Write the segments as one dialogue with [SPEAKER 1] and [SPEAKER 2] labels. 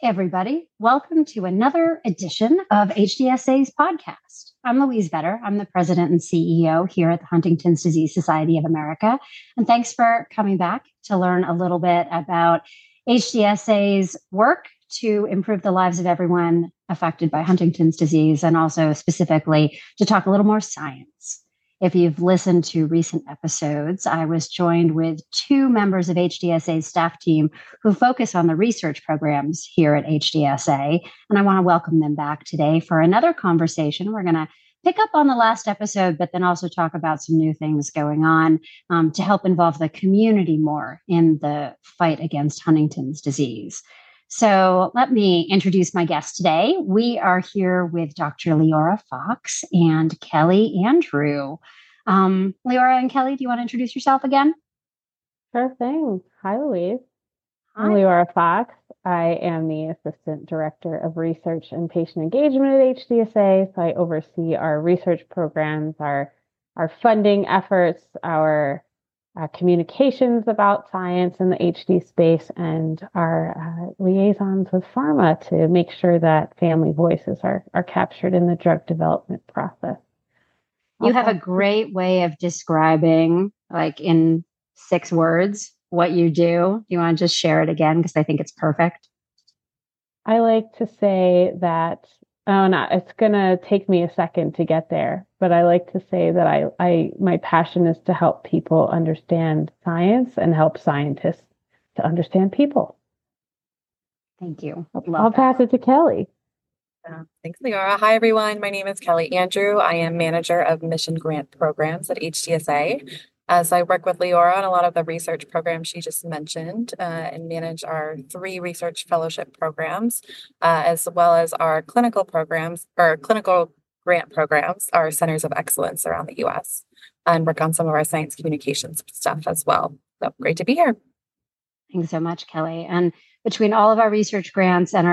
[SPEAKER 1] everybody. Welcome to another edition of HDSA's podcast. I'm Louise Vedder. I'm the president and CEO here at the Huntington's Disease Society of America. And thanks for coming back to learn a little bit about HDSA's work to improve the lives of everyone affected by Huntington's disease, and also specifically to talk a little more science. If you've listened to recent episodes, I was joined with two members of HDSA's staff team who focus on the research programs here at HDSA. And I want to welcome them back today for another conversation. We're going to pick up on the last episode, but then also talk about some new things going on to help involve the community more in the fight against Huntington's disease. So let me introduce my guests today. We are here with Dr. Leora Fox and Kelly Andrew. Leora and Kelly, do you want to introduce yourself again?
[SPEAKER 2] Sure thing. Hi, Louise.
[SPEAKER 1] Hi.
[SPEAKER 2] I'm Leora Fox. I am the Assistant Director of Research and Patient Engagement at HDSA. So I oversee our research programs, our funding efforts, our communications about science in the HD space, and our liaisons with pharma to make sure that family voices are captured in the drug development process.
[SPEAKER 1] You have a great way of describing, like in 6 words, what you do. Do you want to just share it again? Because I think it's perfect.
[SPEAKER 2] I like to say that, it's going to take me a second to get there, but I like to say that my passion is to help people understand science and help scientists to understand people.
[SPEAKER 1] Thank you.
[SPEAKER 2] I'll pass it to Kelly.
[SPEAKER 3] Thanks, Leora. Hi, everyone. My name is Kelly Andrew. I am manager of mission grant programs at HDSA. So I work with Leora on a lot of the research programs she just mentioned and manage our 3 research fellowship programs, as well as our clinical programs or clinical grant programs, our centers of excellence around the U.S., and work on some of our science communications stuff as well. So great to be here.
[SPEAKER 1] Thanks so much, Kelly. And between all of our research grants and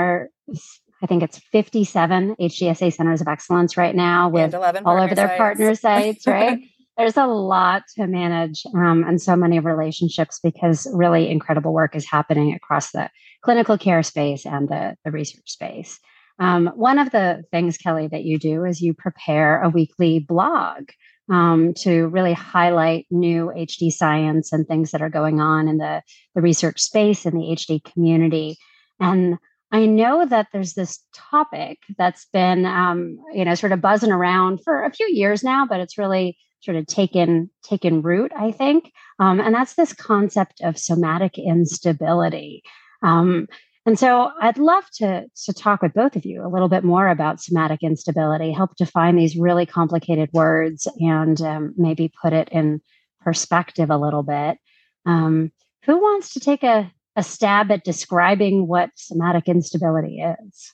[SPEAKER 1] I think it's 57 HDSA centers of excellence right now with
[SPEAKER 3] 11
[SPEAKER 1] all over their
[SPEAKER 3] sites.
[SPEAKER 1] partner sites, right? There's a lot to manage and so many relationships, because really incredible work is happening across the clinical care space and the research space. One of the things, Kelly, that you do is you prepare a weekly blog to really highlight new HD science and things that are going on in the research space and the HD community. And I know that there's this topic that's been, sort of buzzing around for a few years now, but it's really sort of taken root, I think. And that's this concept of somatic instability. And so I'd love to talk with both of you a little bit more about somatic instability, help define these really complicated words, and maybe put it in perspective a little bit. Who wants to take a stab at describing what somatic instability is?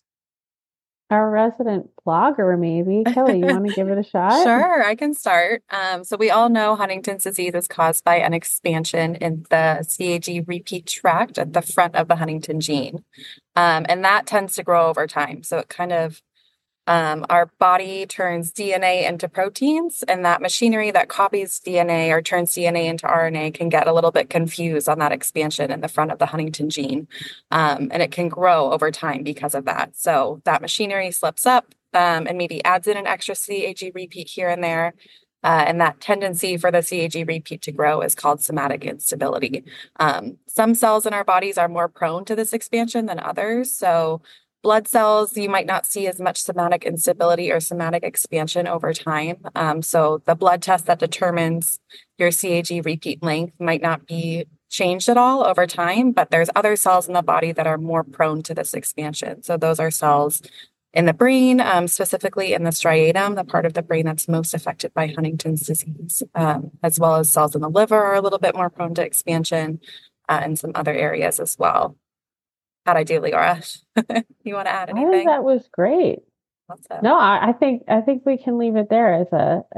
[SPEAKER 2] Our resident blogger, maybe. Kelly, you want to give it a shot?
[SPEAKER 3] Sure, I can start. So we all know Huntington's disease is caused by an expansion in the CAG repeat tract at the front of the Huntington gene. And that tends to grow over time. So it kind of, our body turns DNA into proteins, and that machinery that copies DNA or turns DNA into RNA can get a little bit confused on that expansion in the front of the Huntington gene. And it can grow over time because of that. So that machinery slips up and maybe adds in an extra CAG repeat here and there. And that tendency for the CAG repeat to grow is called somatic instability. Some cells in our bodies are more prone to this expansion than others. So blood cells, you might not see as much somatic instability or somatic expansion over time. So the blood test that determines your CAG repeat length might not be changed at all over time, but there's other cells in the body that are more prone to this expansion. So those are cells in the brain, specifically in the striatum, the part of the brain that's most affected by Huntington's disease, as well as cells in the liver are a little bit more prone to expansion, and some other areas as well. How'd I do, Leora? You want to add anything?
[SPEAKER 2] I think that was great.
[SPEAKER 3] Awesome.
[SPEAKER 2] No, I think we can leave it there as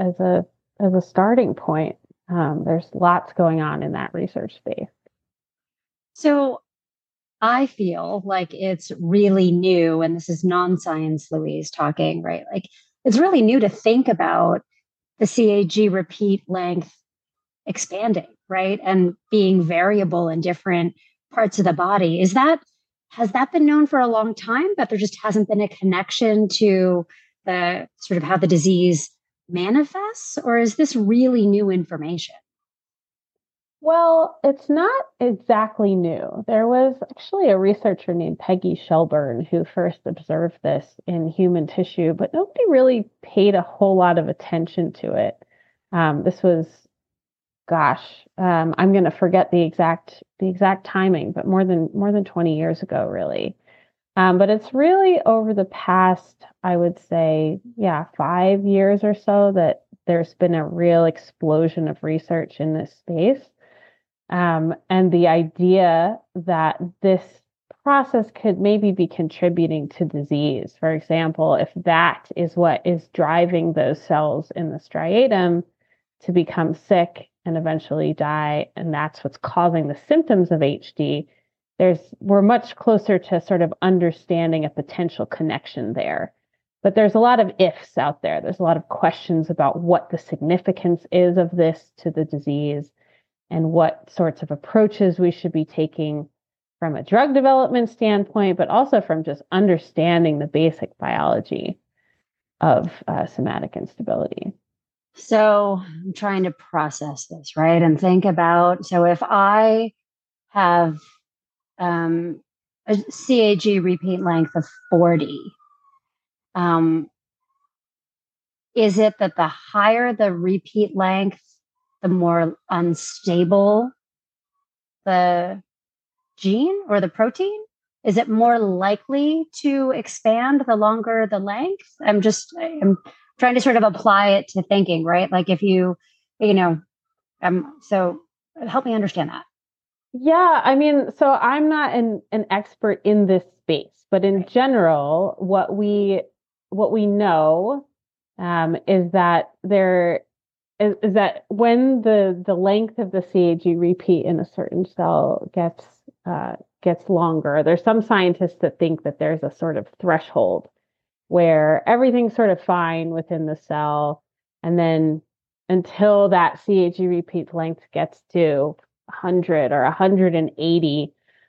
[SPEAKER 2] a starting point. There's lots going on in that research space.
[SPEAKER 1] So I feel like it's really new, and this is non-science Louise talking, right? Like it's really new to think about the CAG repeat length expanding, right? And being variable in different parts of the body. Is that has that been known for a long time, but there just hasn't been a connection to the sort of how the disease manifests? Or is this really new information?
[SPEAKER 2] Well, it's not exactly new. There was actually a researcher named Peggy Shelburne who first observed this in human tissue, but nobody really paid a whole lot of attention to it. This was, I'm going to forget the exact timing, but more than 20 years ago, really. But it's really over the past, I would say, 5 years or so that there's been a real explosion of research in this space. And the idea that this process could maybe be contributing to disease. For example, if that is what is driving those cells in the striatum to become sick and eventually die, and that's what's causing the symptoms of HD, we're much closer to sort of understanding a potential connection there. But there's a lot of ifs out there. There's a lot of questions about what the significance is of this to the disease and what sorts of approaches we should be taking from a drug development standpoint, but also from just understanding the basic biology of somatic instability.
[SPEAKER 1] So I'm trying to process this, right? And think about, so if I have a CAG repeat length of 40, is it that the higher the repeat length, the more unstable the gene or the protein? Is it more likely to expand the longer the length? I'm trying to sort of apply it to thinking, right? Like if so help me understand that.
[SPEAKER 2] Yeah, I mean, so I'm not an expert in this space, but in general, what we know is that is that when the length of the CAG repeat in a certain cell gets longer, there's some scientists that think that there's a sort of threshold where everything's sort of fine within the cell, and then until that CAG repeat length gets to 100 or 180,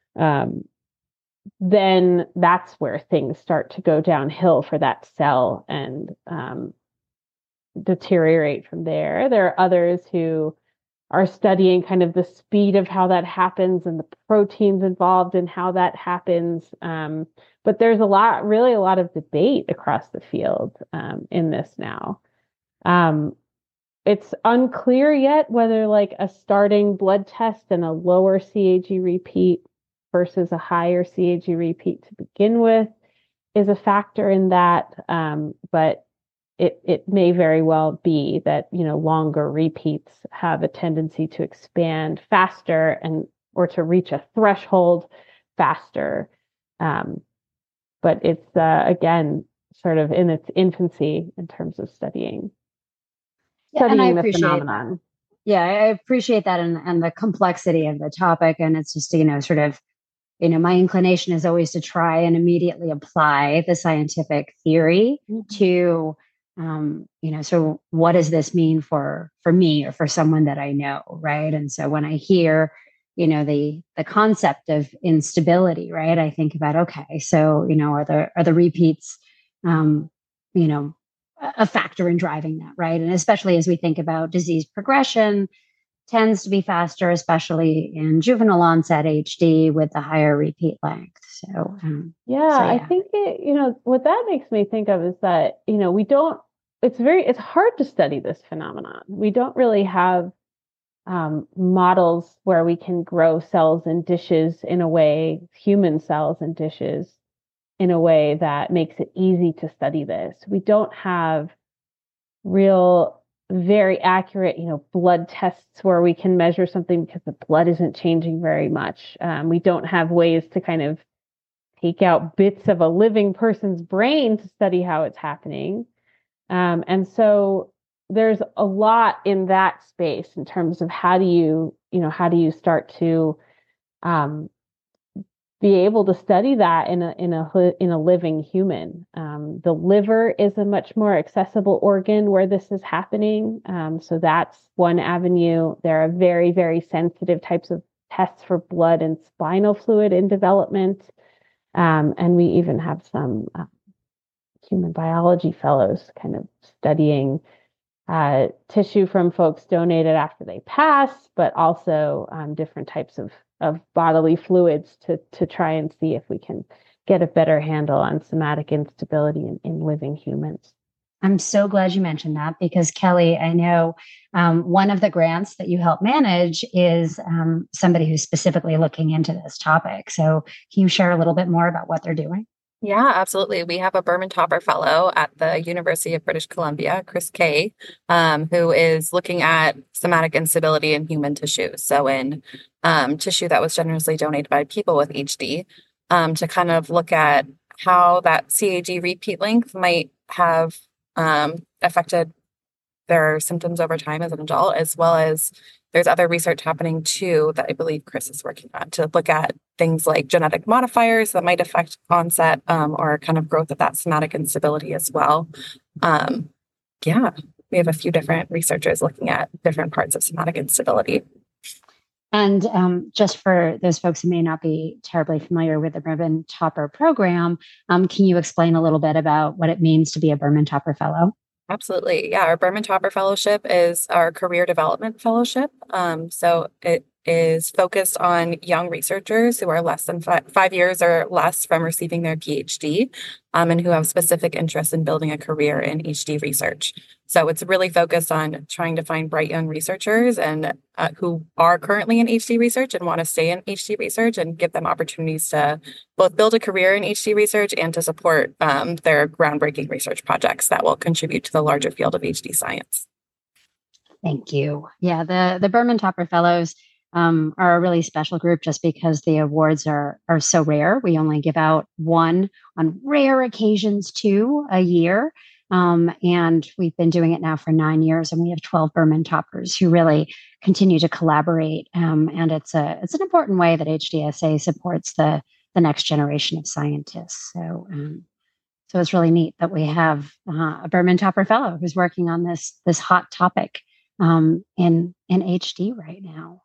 [SPEAKER 2] then that's where things start to go downhill for that cell and deteriorate from there. There are others who are studying kind of the speed of how that happens and the proteins involved in how that happens. But there's really a lot of debate across the field in this now. It's unclear yet whether like a starting blood test and a lower CAG repeat versus a higher CAG repeat to begin with is a factor in that. But it may very well be that, longer repeats have a tendency to expand faster or to reach a threshold faster. But it's, again, sort of in its infancy in terms of studying the phenomenon.
[SPEAKER 1] That. Yeah, I appreciate that and the complexity of the topic. And it's just, sort of, my inclination is always to try and immediately apply the scientific theory to, so what does this mean for me or for someone that I know, right? And so when I hear, the concept of instability, right, I think about, okay, so, are the repeats, a factor in driving that, right? And especially as we think about disease progression, tends to be faster, especially in juvenile onset HD with the higher repeat length. So,
[SPEAKER 2] I think what that makes me think of is that, it's hard to study this phenomenon. We don't really have models where we can grow cells in dishes in a way, human cells in dishes in a way that makes it easy to study this. We don't have real, very accurate, blood tests where we can measure something because the blood isn't changing very much. We don't have ways to kind of take out bits of a living person's brain to study how it's happening. And so there's a lot in that space in terms of how do you start to be able to study that in a living human. The liver is a much more accessible organ where this is happening. So that's one avenue. There are very, very sensitive types of tests for blood and spinal fluid in development. And we even have some human biology fellows kind of studying tissue from folks donated after they pass, but also different types of bodily fluids to try and see if we can get a better handle on somatic instability in living humans.
[SPEAKER 1] I'm so glad you mentioned that because Kelly, I know one of the grants that you help manage is somebody who's specifically looking into this topic. So can you share a little bit more about what they're doing?
[SPEAKER 3] Yeah, absolutely. We have a Berman Topper Fellow at the University of British Columbia, Chris Kay, who is looking at somatic instability in human tissue. So in tissue that was generously donated by people with HD, to kind of look at how that CAG repeat length might have affected their symptoms over time as an adult, as well as there's other research happening too that I believe Chris is working on to look at things like genetic modifiers that might affect onset or kind of growth of that somatic instability as well. Yeah, we have a few different researchers looking at different parts of somatic instability.
[SPEAKER 1] And just for those folks who may not be terribly familiar with the Berman Topper program, can you explain a little bit about what it means to be a Berman Topper Fellow?
[SPEAKER 3] Absolutely. Yeah, our Berman Topper Fellowship is our career development fellowship. So it is focused on young researchers who are less than 5 years or less from receiving their PhD, and who have specific interest in building a career in HD research. So it's really focused on trying to find bright young researchers and who are currently in HD research and want to stay in HD research and give them opportunities to both build a career in HD research and to support their groundbreaking research projects that will contribute to the larger field of HD science.
[SPEAKER 1] Thank you. Yeah, the Berman Topper Fellows are a really special group just because the awards are so rare. We only give out one, on rare occasions two a year. And we've been doing it now for 9 years, and we have 12 Berman Toppers who really continue to collaborate. And it's an important way that HDSA supports the next generation of scientists. So it's really neat that we have a Berman Topper Fellow who's working on this hot topic in HD right now.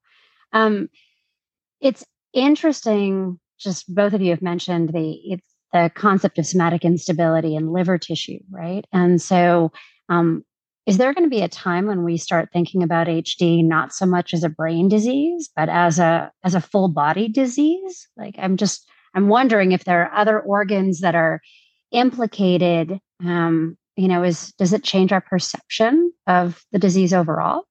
[SPEAKER 1] It's interesting. Just both of you have mentioned the concept of somatic instability in liver tissue, right? And so, is there going to be a time when we start thinking about HD not so much as a brain disease, but as a full body disease? Like, I'm wondering if there are other organs that are implicated. Does it change our perception of the disease overall?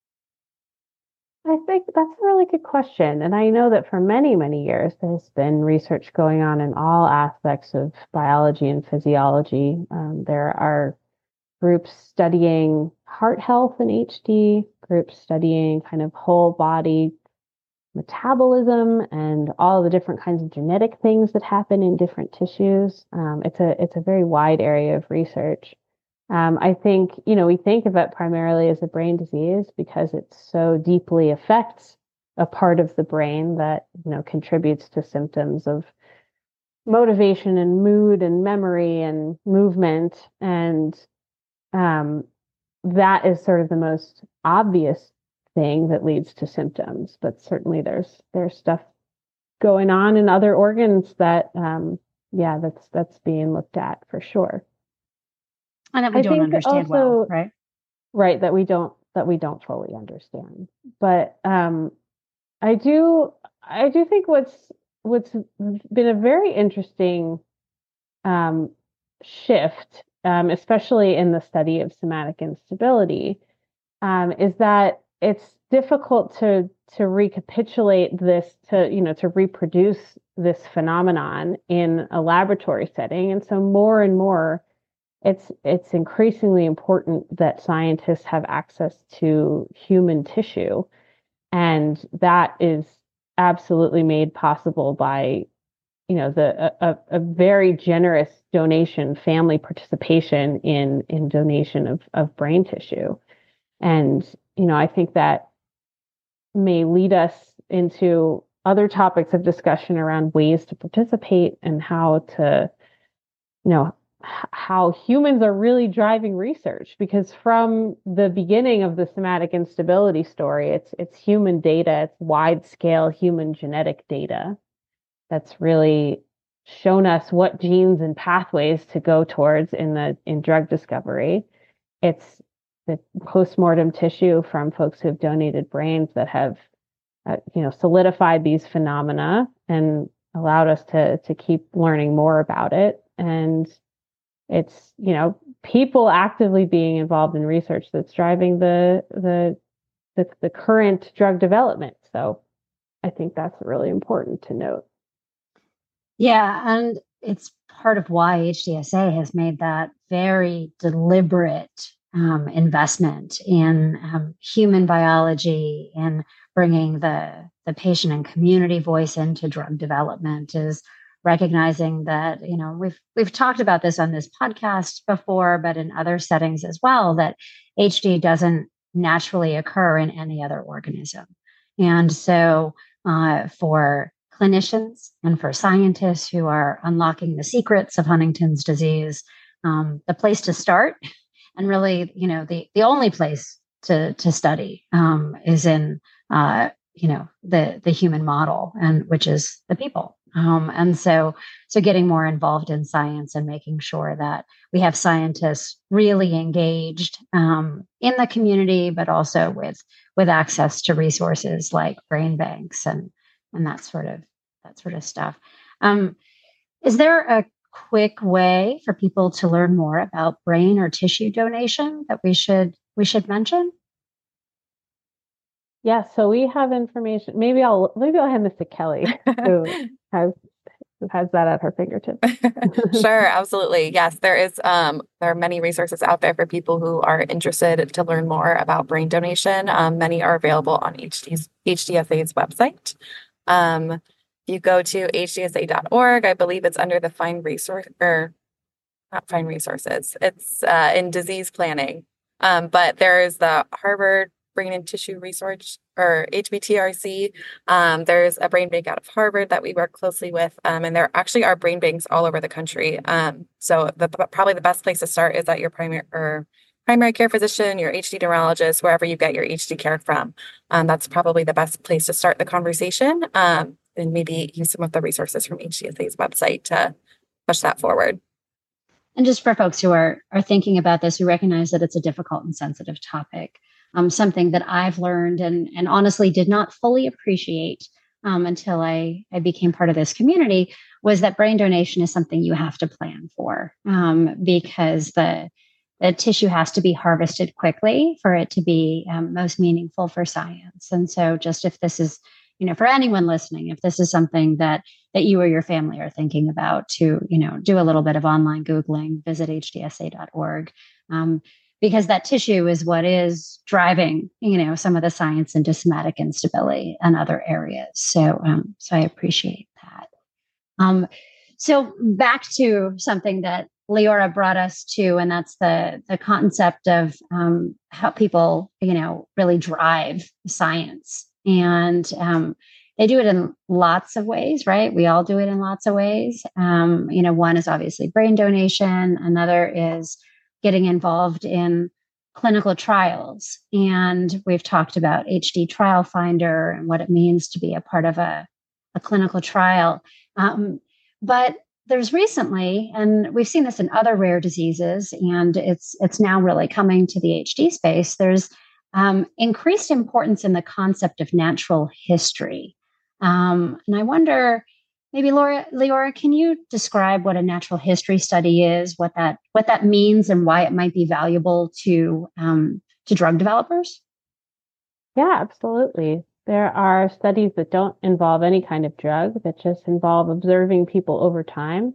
[SPEAKER 2] I think that's a really good question. And I know that for many, many years, there's been research going on in all aspects of biology and physiology. There are groups studying heart health in HD, groups studying kind of whole body metabolism and all the different kinds of genetic things that happen in different tissues. It's a very wide area of research. I think, we think of it primarily as a brain disease because it so deeply affects a part of the brain that, contributes to symptoms of motivation and mood and memory and movement. And that is sort of the most obvious thing that leads to symptoms. But certainly there's stuff going on in other organs that, that's being looked at for sure.
[SPEAKER 1] And that we don't understand
[SPEAKER 2] also,
[SPEAKER 1] well, right?
[SPEAKER 2] Right, that we don't fully understand. But I do think what's been a very interesting shift, especially in the study of somatic instability, is that it's difficult to recapitulate this, to reproduce this phenomenon in a laboratory setting, and so more and more. It's increasingly important that scientists have access to human tissue, and that is absolutely made possible by, a very generous donation, family participation in donation of brain tissue, and I think that may lead us into other topics of discussion around ways to participate and how to, how humans are really driving research, because from the beginning of the somatic instability story, it's human data, it's wide scale human genetic data that's really shown us what genes and pathways to go towards in drug discovery. It's the postmortem tissue from folks who have donated brains that have solidified these phenomena and allowed us to keep learning more about it. And it's people actively being involved in research that's driving the current drug development. So I think that's really important to note.
[SPEAKER 1] Yeah, and it's part of why HDSA has made that very deliberate investment in human biology and bringing the patient and community voice into drug development, is recognizing that we've talked about this on this podcast before, but in other settings as well, that HD doesn't naturally occur in any other organism. And so for clinicians and for scientists who are unlocking the secrets of Huntington's disease, the place to start, and really, the only place to study is in the human model, and which is the people. And so getting more involved in science and making sure that we have scientists really engaged in the community, but also with access to resources like brain banks and that sort of stuff. Is there a quick way for people to learn more about brain or tissue donation that we should mention?
[SPEAKER 2] Yeah, so we have information. Maybe I'll hand this to Kelly, who has that at her fingertips.
[SPEAKER 3] Sure, absolutely. Yes, there are many resources out there for people who are interested to learn more about brain donation. Many are available on HDSA's website. You go to hdsa.org. I believe it's under the Find Resource, or not Find Resources. It's in disease planning. But there is the Harvard Brain and Tissue Research, or HBTRC. There's a brain bank out of Harvard that we work closely with, and there actually are brain banks all over the country. So probably the best place to start is at your primary care physician, your HD neurologist, wherever you get your HD care from. That's probably the best place to start the conversation, and maybe use some of the resources from HDSA's website to push that forward.
[SPEAKER 1] And just for folks who are thinking about this, who recognize that it's a difficult and sensitive topic, something that I've learned and honestly did not fully appreciate until I became part of this community, was that brain donation is something you have to plan for, because the tissue has to be harvested quickly for it to be most meaningful for science. And so just if this is, for anyone listening, if this is something that you or your family are thinking about, to, do a little bit of online Googling, visit hdsa.org. Because that tissue is what is driving, some of the science into somatic instability and other areas. So I appreciate that. So back to something that Leora brought us to, and that's the concept of how people, really drive science. And they do it in lots of ways, right? We all do it in lots of ways. One is obviously brain donation. Another is getting involved in clinical trials. And we've talked about HD Trial Finder and what it means to be a part of a clinical trial. But there's recently, and we've seen this in other rare diseases, and it's now really coming to the HD space, there's increased importance in the concept of natural history. And I wonder, maybe Leora, can you describe what a natural history study is, what that means, and why it might be valuable to drug developers?
[SPEAKER 2] Yeah, absolutely. There are studies that don't involve any kind of drug, that just involve observing people over time.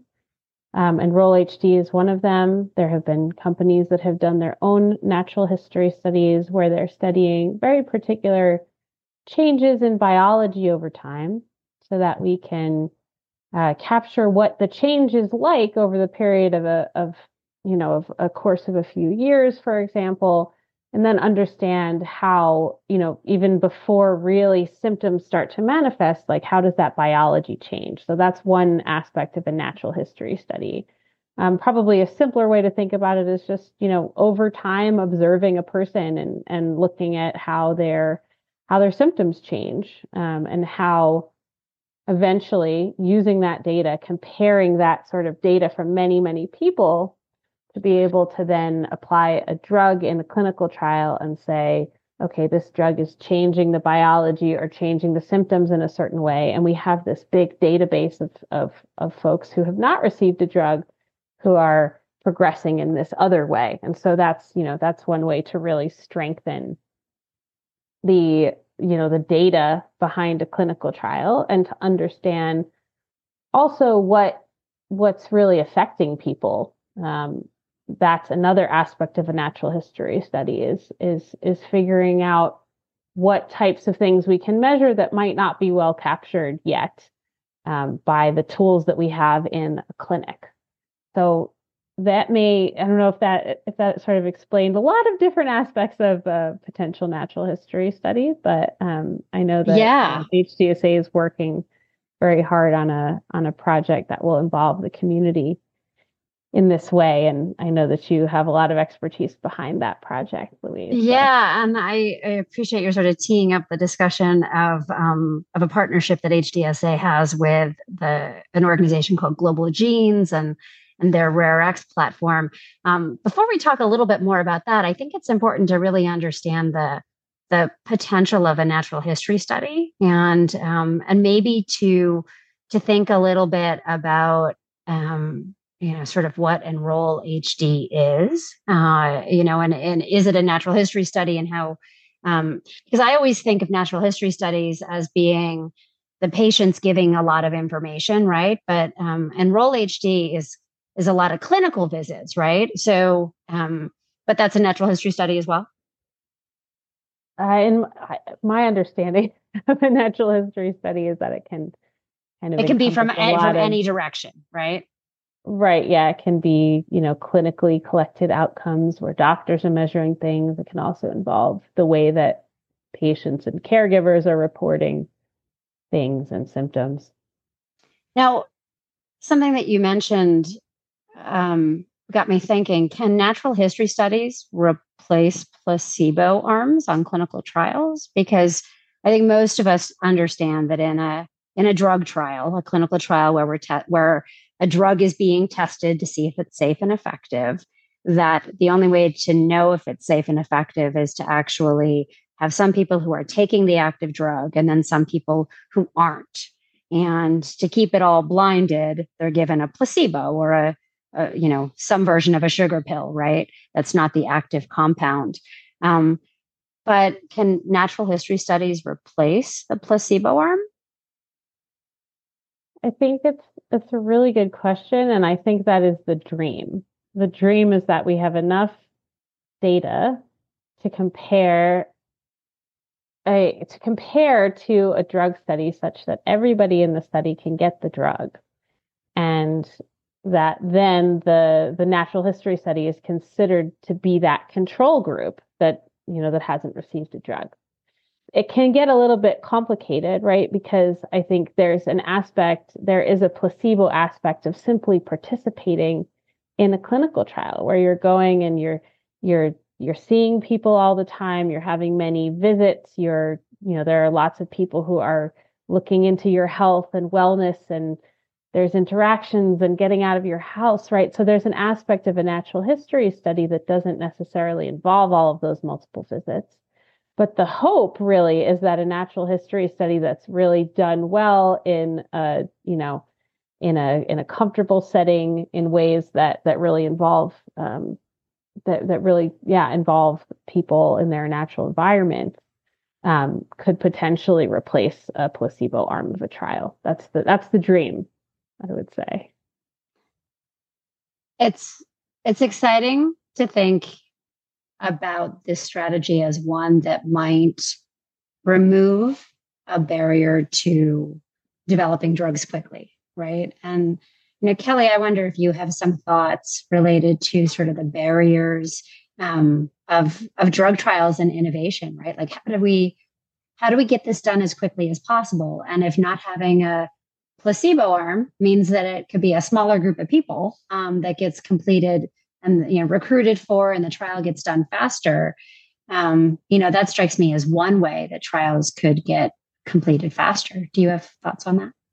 [SPEAKER 2] Enroll-HD is one of them. There have been companies that have done their own natural history studies where they're studying very particular changes in biology over time, so that we can capture what the change is like over the period of a course of a few years, for example, and then understand how, even before really symptoms start to manifest, like how does that biology change? So that's one aspect of a natural history study. Probably a simpler way to think about it is just, over time observing a person and looking at how their symptoms change, and how eventually using that data, comparing that sort of data from many, many people to be able to then apply a drug in a clinical trial and say, okay, this drug is changing the biology or changing the symptoms in a certain way. And we have this big database of folks who have not received a drug who are progressing in this other way. And so that's one way to really strengthen the data behind a clinical trial and to understand also what's really affecting people. That's another aspect of a natural history study is figuring out what types of things we can measure that might not be well captured yet by the tools that we have in a clinic. So I don't know if that sort of explained a lot of different aspects of potential natural history studies, but I know that HDSA is working very hard on a project that will involve the community in this way, and I know that you have a lot of expertise behind that project, Louise.
[SPEAKER 1] Yeah, and I appreciate your sort of teeing up the discussion of a partnership that HDSA has with an organization called Global Genes and their RareX platform. Before we talk a little bit more about that, I think it's important to really understand the potential of a natural history study and maybe to think a little bit about sort of what Enroll HD is, and is it a natural history study, and how, because I always think of natural history studies as being the patients giving a lot of information, right? But Enroll HD is a lot of clinical visits, right? So, but that's a natural history study as well.
[SPEAKER 2] My understanding of a natural history study is that it can
[SPEAKER 1] be from any direction, right?
[SPEAKER 2] Right. Yeah. It can be, clinically collected outcomes where doctors are measuring things. It can also involve the way that patients and caregivers are reporting things and symptoms.
[SPEAKER 1] Now, something that you mentioned got me thinking, can natural history studies replace placebo arms on clinical trials? Because I think most of us understand that in a drug trial, a clinical trial where a drug is being tested to see if it's safe and effective, that the only way to know if it's safe and effective is to actually have some people who are taking the active drug and then some people who aren't. And to keep it all blinded, they're given a placebo or some version of a sugar pill, right? That's not the active compound. But can natural history studies replace the placebo arm?
[SPEAKER 2] I think it's a really good question, and I think that is the dream. The dream is that we have enough data to compare to a drug study such that everybody in the study can get the drug, and that then the natural history study is considered to be that control group that hasn't received a drug. It can get a little bit complicated, right? Because I think there is a placebo aspect of simply participating in a clinical trial where you're going and you're seeing people all the time, you're having many visits, there are lots of people who are looking into your health and wellness, and there's interactions and getting out of your house, right? So there's an aspect of a natural history study that doesn't necessarily involve all of those multiple visits. But the hope really is that a natural history study that's really done well in a comfortable setting in ways that really involve involve people in their natural environment could potentially replace a placebo arm of a trial. That's the dream, I would say.
[SPEAKER 1] It's exciting to think about this strategy as one that might remove a barrier to developing drugs quickly, right? And Kelly, I wonder if you have some thoughts related to sort of the barriers of drug trials and innovation, right? Like how do we get this done as quickly as possible? And if not having a placebo arm means that it could be a smaller group of people that gets completed and recruited for, and the trial gets done faster. That strikes me as one way that trials could get completed faster. Do you have thoughts on that?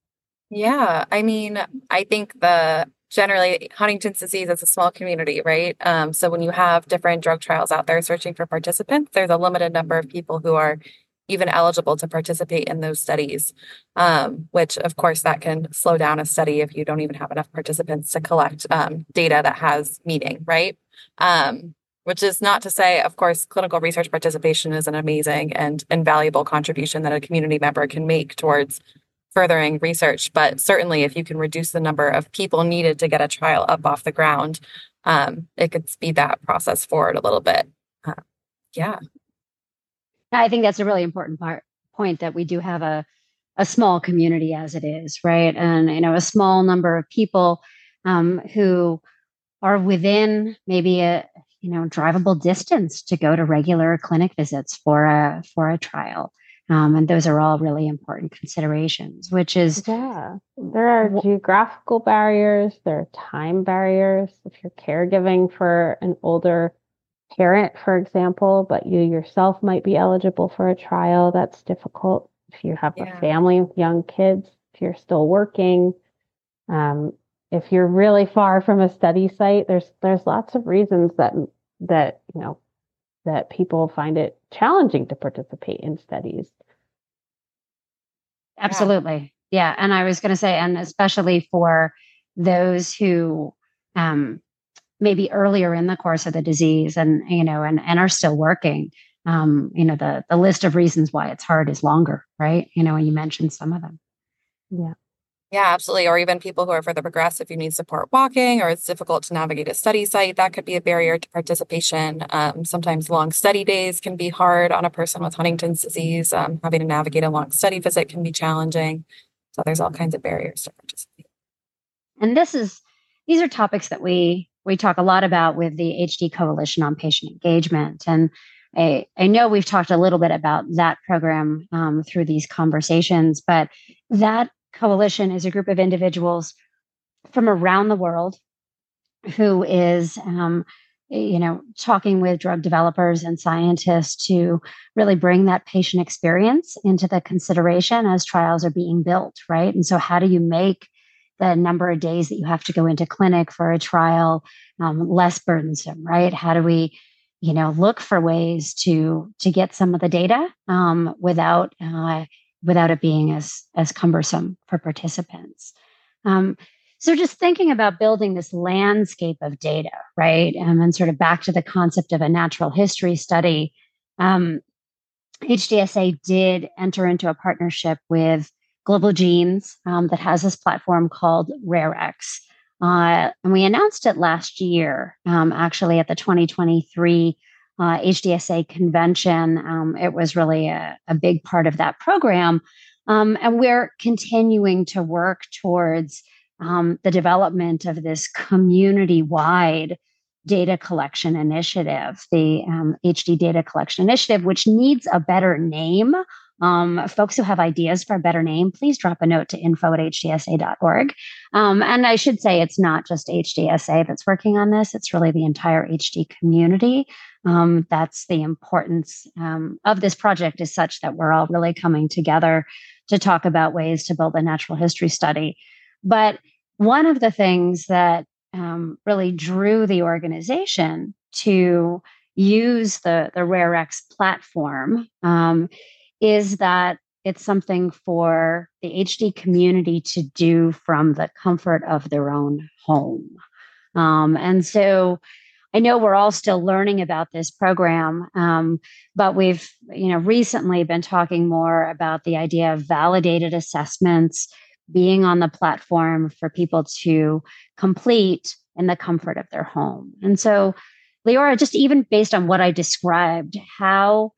[SPEAKER 3] Yeah, I mean, I think the generally Huntington's disease is a small community, right? So when you have different drug trials out there searching for participants, there's a limited number of people who are even eligible to participate in those studies, which of course that can slow down a study if you don't even have enough participants to collect data that has meaning, right? Which is not to say, of course, clinical research participation is an amazing and invaluable contribution that a community member can make towards furthering research. But certainly, if you can reduce the number of people needed to get a trial up off the ground, it could speed that process forward a little bit. Uh, yeah.
[SPEAKER 1] I think that's a really important point that we do have a small community as it is, right? And a small number of people who are within maybe a drivable distance to go to regular clinic visits for a trial. And those are all really important considerations, which is
[SPEAKER 2] Yeah, there are geographical barriers, there are time barriers. If you're caregiving for an older parent, for example, but you yourself might be eligible for a trial, that's difficult. If you have a family with young kids, if you're still working, if you're really far from a study site, there's lots of reasons that people find it challenging to participate in studies.
[SPEAKER 1] Absolutely. Yeah. And I was going to say, and especially for those who maybe earlier in the course of the disease and are still working, the list of reasons why it's hard is longer, right? And you mentioned some of them.
[SPEAKER 2] Yeah.
[SPEAKER 3] Yeah, absolutely. Or even people who are further progressed, if you need support walking or it's difficult to navigate a study site, that could be a barrier to participation. Sometimes long study days can be hard on a person with Huntington's disease. Having to navigate a long study visit can be challenging. So there's all kinds of barriers to participate.
[SPEAKER 1] And these are topics that we talk a lot about with the HD Coalition on Patient Engagement. And I know we've talked a little bit about that program through these conversations, but that coalition is a group of individuals from around the world who is talking with drug developers and scientists to really bring that patient experience into the consideration as trials are being built, right? And so how do you make the number of days that you have to go into clinic for a trial less burdensome, right? How do we look for ways to get some of the data without it being as cumbersome for participants. So just thinking about building this landscape of data, right? And sort of back to the concept of a natural history study, HDSA did enter into a partnership with Global Genes that has this platform called RareX. And we announced it last year, actually at the 2023 HDSA convention. It was really a big part of that program. And we're continuing to work towards the development of this community-wide data collection initiative, the HD Data Collection Initiative, which needs a better name. Folks who have ideas for a better name, please drop a note to info@hdsa.org. And I should say it's not just HDSA that's working on this. It's really the entire HD community. That's the importance of this project is such that we're all really coming together to talk about ways to build a natural history study. But one of the things that really drew the organization to use the RareX platform is that it's something for the HD community to do from the comfort of their own home. And so I know we're all still learning about this program, but we've recently been talking more about the idea of validated assessments being on the platform for people to complete in the comfort of their home. And so, Leora, just even based on what I described, how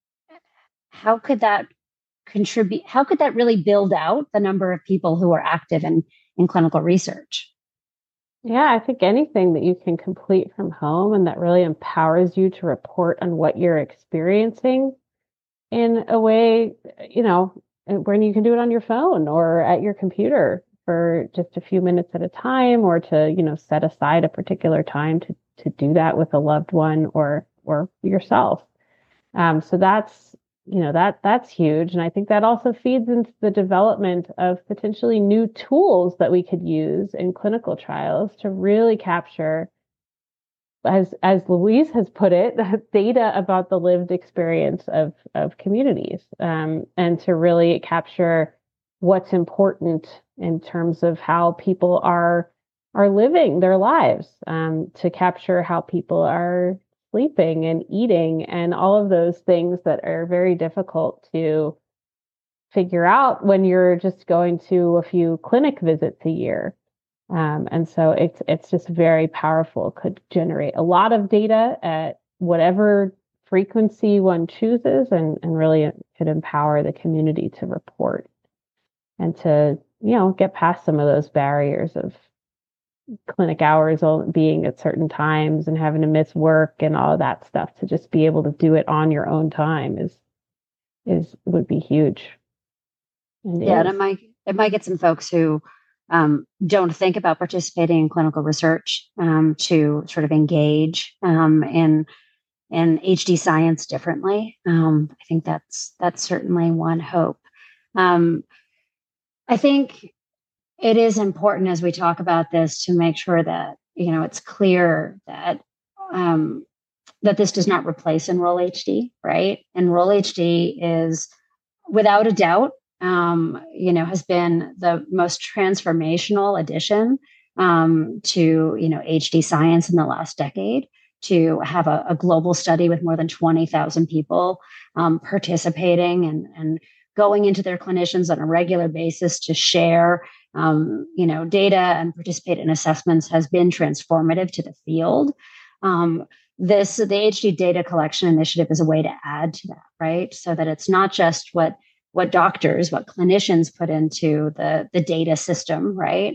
[SPEAKER 1] could that contribute? How could that really build out the number of people who are active in clinical research?
[SPEAKER 2] Yeah, I think anything that you can complete from home and that really empowers you to report on what you're experiencing in a way, when you can do it on your phone or at your computer for just a few minutes at a time, or to, set aside a particular time to do that with a loved one or yourself. So that's that's huge. And I think that also feeds into the development of potentially new tools that we could use in clinical trials to really capture, as Louise has put it, data about the lived experience of communities, and to really capture what's important in terms of how people are living their lives, to capture how people are sleeping and eating and all of those things that are very difficult to figure out when you're just going to a few clinic visits a year. And so it's just very powerful, could generate a lot of data at whatever frequency one chooses, and really could empower the community to report and to, get past some of those barriers of clinic hours being at certain times and having to miss work and all of that stuff. To just be able to do it on your own time would be huge.
[SPEAKER 1] And it might get some folks who don't think about participating in clinical research to sort of engage in HD science differently. I think that's certainly one hope. I think it is important as we talk about this to make sure that it's clear that that this does not replace Enroll HD, right? Enroll HD is, without a doubt, has been the most transformational addition to HD science in the last decade. To have a global study with more than 20,000 people participating and going into their clinicians on a regular basis to share data and participate in assessments has been transformative to the field. The HD data collection initiative is a way to add to that, right? So that it's not just what clinicians put into the data system, right?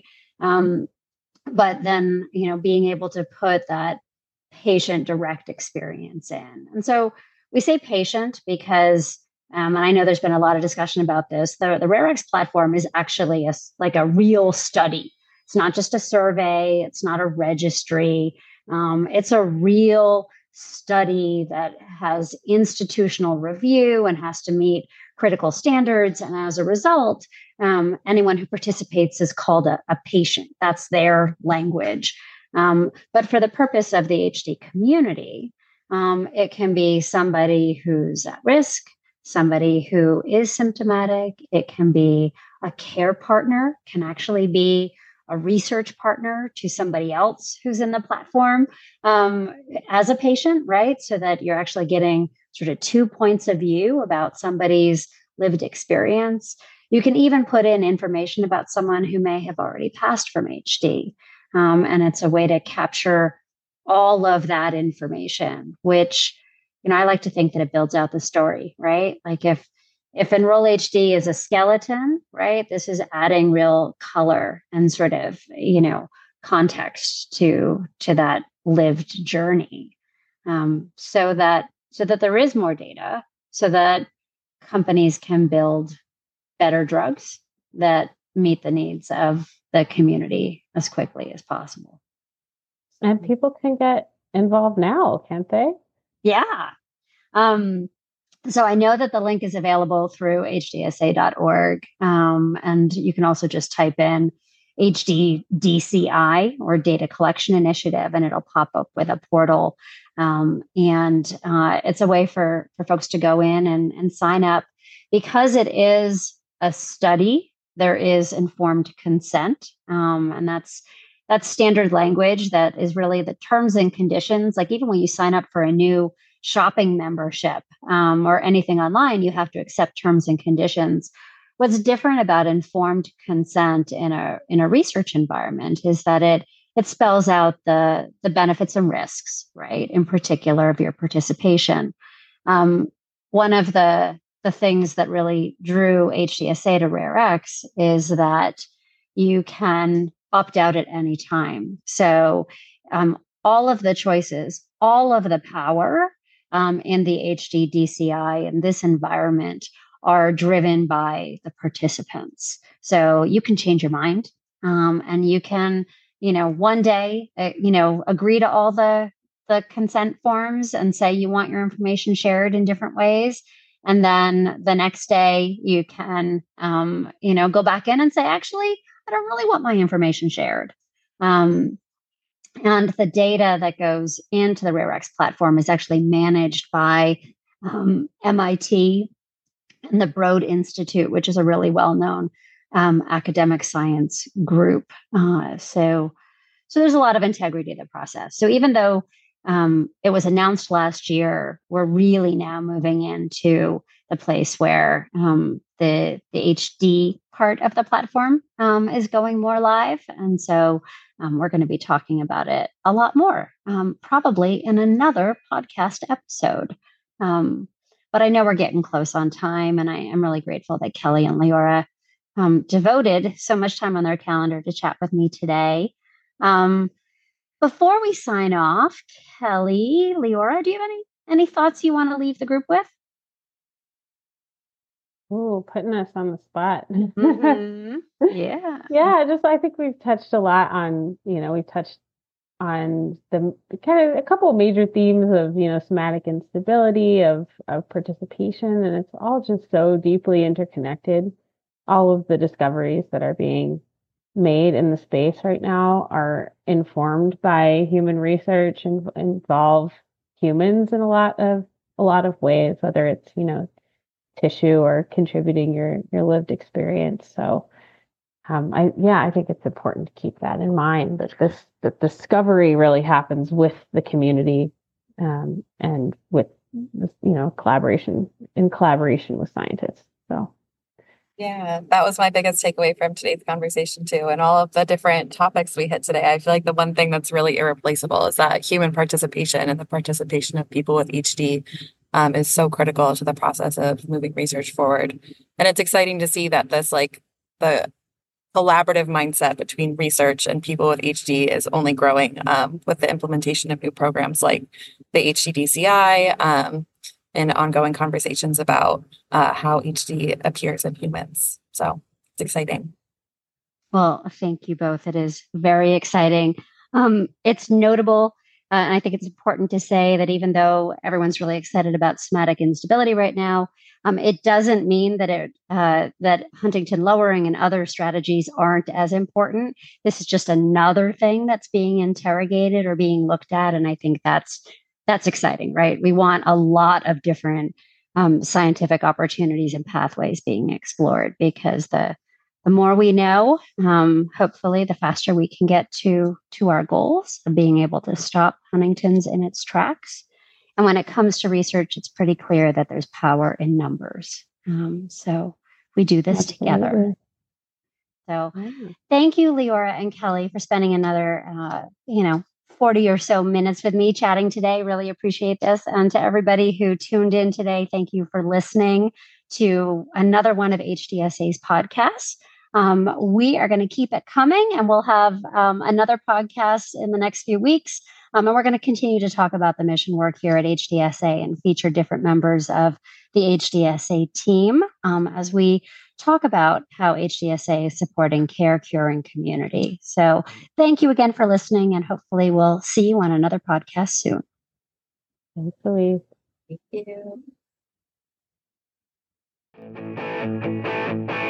[SPEAKER 1] But then, being able to put that patient direct experience in. And so we say patient because, and I know there's been a lot of discussion about this, the RareX platform is actually like a real study. It's not just a survey. It's not a registry. It's a real study that has institutional review and has to meet critical standards. And as a result, anyone who participates is called a patient. That's their language. But for the purpose of the HD community, it can be somebody who's at risk, somebody who is symptomatic. It can be a care partner, can actually be a research partner to somebody else who's in the platform as a patient, right? So that you're actually getting sort of 2 points of view about somebody's lived experience. You can even put in information about someone who may have already passed from HD. And it's a way to capture all of that information, which, I like to think that it builds out the story, right? Like if Enroll HD is a skeleton, right, this is adding real color and sort of, context to that lived journey, so that there is more data, so that companies can build better drugs that meet the needs of the community as quickly as possible.
[SPEAKER 2] And people can get involved now, can't they?
[SPEAKER 1] Yeah. So I know that the link is available through hdsa.org. And you can also just type in HDDCI or Data Collection Initiative, and it'll pop up with a portal. And it's a way for folks to go in and sign up. Because it is a study, there is informed consent. And that's standard language that is really the terms and conditions. Like even when you sign up for a new shopping membership or anything online, you have to accept terms and conditions. What's different about informed consent in a research environment is that it spells out the benefits and risks, right? In particular of your participation. One of the things that really drew HDSA to RareX is that you can opt out at any time. So all of the choices, all of the power in the HD DCI in this environment are driven by the participants. So you can change your mind and you can, one day, agree to all the consent forms and say you want your information shared in different ways. And then the next day you can, go back in and say, actually, I don't really want my information shared. And the data that goes into the RareX platform is actually managed by MIT and the Broad Institute, which is a really well-known academic science group. So there's a lot of integrity to the process. So even though it was announced last year, we're really now moving into the place where the HD part of the platform is going more live. And so we're going to be talking about it a lot more, probably in another podcast episode. But I know we're getting close on time, and I am really grateful that Kelly and Leora devoted so much time on their calendar to chat with me today. Before we sign off, Kelly, Leora, do you have any thoughts you want to leave the group with?
[SPEAKER 2] Oh, putting us on the spot.
[SPEAKER 1] Mm-hmm. Yeah.
[SPEAKER 2] Yeah, I think we've touched a lot on, we've touched on the kind of a couple of major themes of, somatic instability, of participation, and it's all just so deeply interconnected. All of the discoveries that are being made in the space right now are informed by human research and involve humans in a lot of ways, whether it's, tissue or contributing your lived experience. So I think it's important to keep that in mind, that the discovery really happens with the community and with collaboration with scientists. So
[SPEAKER 3] yeah, that was my biggest takeaway from today's conversation too, and all of the different topics we hit today. I feel like the one thing that's really irreplaceable is that human participation and the participation of people with HD is so critical to the process of moving research forward. And it's exciting to see that the collaborative mindset between research and people with HD is only growing with the implementation of new programs like the HDDCI and ongoing conversations about how HD appears in humans. So it's exciting.
[SPEAKER 1] Well, thank you both. It is very exciting. It's notable, and I think it's important to say that even though everyone's really excited about somatic instability right now, it doesn't mean that that Huntingtin lowering and other strategies aren't as important. This is just another thing that's being interrogated or being looked at, and I think that's exciting, right? We want a lot of different scientific opportunities and pathways being explored, because the more we know, hopefully, the faster we can get to our goals of being able to stop Huntington's in its tracks. And when it comes to research, it's pretty clear that there's power in numbers. So we do this together. So thank you, Leora and Kelly, for spending another, 40 or so minutes with me chatting today. Really appreciate this. And to everybody who tuned in today, thank you for listening to another one of HDSA's podcasts. We are going to keep it coming, and we'll have another podcast in the next few weeks. And we're going to continue to talk about the mission work here at HDSA and feature different members of the HDSA team as we talk about how HDSA is supporting care, cure, and community. So thank you again for listening, and hopefully we'll see you on another podcast soon.
[SPEAKER 2] Thanks, Louise.
[SPEAKER 3] Thank you.